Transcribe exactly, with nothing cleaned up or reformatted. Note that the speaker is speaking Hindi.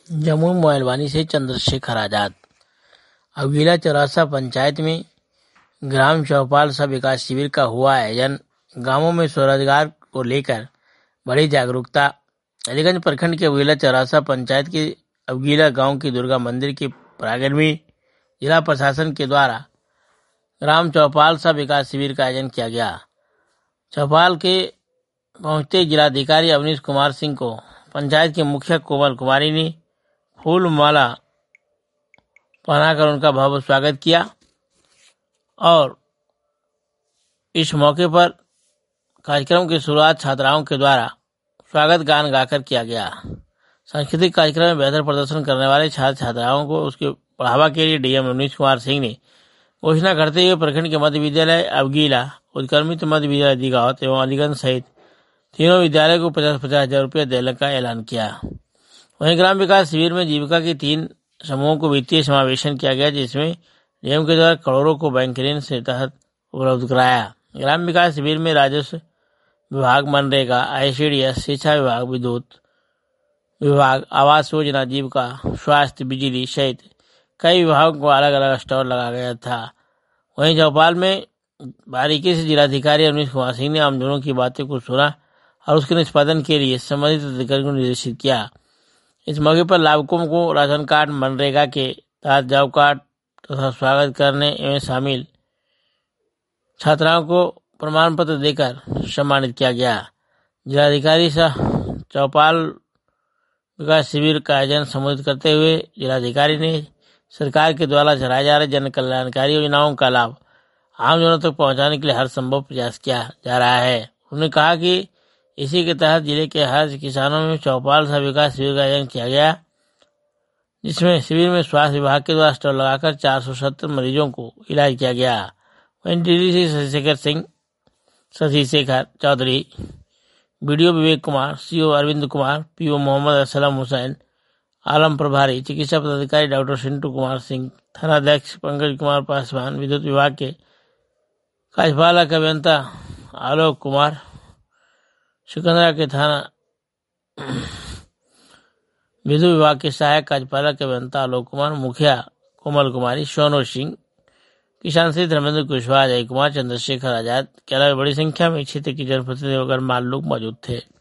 जमुई मोबाइलवानी से चंद्रशेखर आजाद। अवगीला चौरासा पंचायत में ग्राम चौपाल सब विकास शिविर का हुआ आयोजन। गांवों में स्वरोजगार को लेकर बड़ी जागरूकता। अलीगंज प्रखंड के अवगीला चौरासा पंचायत के अवगीला गांव की दुर्गा मंदिर के प्रांगण में जिला प्रशासन के द्वारा ग्राम चौपाल सब विकास शिविर का आयोजन किया गया। चौपाल के पहुंचते जिलाधिकारी अवनीश कुमार सिंह को पंचायत के मुखिया कोमल कुमारी ने फूल माला पहनाकर उनका भव्य स्वागत किया और इस मौके पर कार्यक्रम की शुरुआत छात्राओं के द्वारा स्वागत गान गाकर किया गया। सांस्कृतिक कार्यक्रम में बेहतर प्रदर्शन करने वाले छात्र छात्राओं को उसके बढ़ावा के लिए डीएम अवनीश कुमार सिंह ने घोषणा करते हुए प्रखंड के मध्य विद्यालय अवगीला, उत्क्रमित मध्य विद्यालय दिगावत एवं अलीगंज सहित तीनों विद्यालय को पचास पचास हजार रुपया देने का ऐलान किया। वहीं ग्राम विकास शिविर में जीविका के तीन समूहों को वित्तीय समावेशन किया गया, जिसमें डीएम के द्वारा करोड़ों को बैंक ऋण से तहत उपलब्ध कराया। ग्राम विकास शिविर में राजस्व विभाग, मनरेगा, आईसीडीएस, शिक्षा विभाग, विद्युत विभाग, आवास योजना, जीविका, स्वास्थ्य, बिजली सहित कई विभागों को अलग अलग स्टॉल लगाया गया था। वहीं चौपाल में बारीकी से जिलाधिकारी अवनीश कुमार सिंह ने आमजनों की बातें को सुना और उसके निष्पादन के लिए संबंधित अधिकारी को निर्देशित किया। इस मौके पर लाभुकों को राशन कार्ड, मनरेगा के तहत जॉब कार्ड तथा स्वागत करने में शामिल छात्राओं को प्रमाण पत्र देकर सम्मानित किया गया। जिलाधिकारी सह चौपाल विकास शिविर का आयोजन संबोधित करते हुए जिलाधिकारी ने सरकार के द्वारा चलाए जा रहे जन कल्याणकारी योजनाओं का लाभ आम जनों तक पहुंचाने के लिए हर संभव प्रयास किया जा रहा है। उन्होंने कहा कि इसी के तहत जिले के हर किसानों में चौपाल सब विकास शिविर का आयोजन किया गया, जिसमें शिविर में स्वास्थ्य विभाग के द्वारा स्टॉल लगाकर चार सौ सत्तर मरीजों को इलाज किया गया। वहीं DDC Shashishekhar Singh Shashishekhar Chaudhary, BDO Vivek Kumar, CO Arvind Kumar, PO Mohammad Aslam Hussain, Alam प्रभारी, चिकित्सा पदाधिकारी डॉक्टर सिंटू कुमार सिंह, थानाध्यक्ष पंकज कुमार पासवान, विद्युत विभाग के कार्यपालक अभियंता आलोक कुमार, सिकंदरा के थाना विद्युत विभाग के सहायक कार्यपालक अभियंता आलोक कुमार, मुखिया कोमल कुमारी, सोनू सिंह, किसान श्री धर्मेंद्र कुशवाहा, अजय कुमार, चंद्रशेखर आजाद के अलावा बड़ी संख्या में क्षेत्र की जनप्रतिनिधि और गणमान्य लोग मौजूद थे।